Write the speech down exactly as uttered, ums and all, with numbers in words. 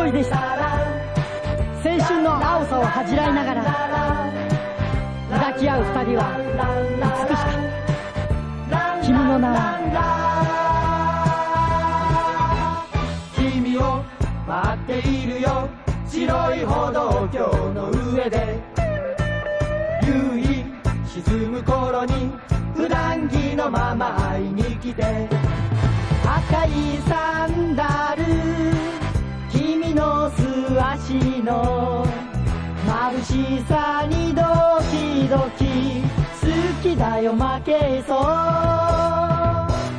りでした。青春の青さを恥じらいながら抱き合う二人は美しかった。君の名は君を待っているよ、白い歩道橋の上で。夕日沈む頃に普段着のまま会いに来て。赤いサンダル、君の素足の眩しさにドキドキ。好きだよ負けそう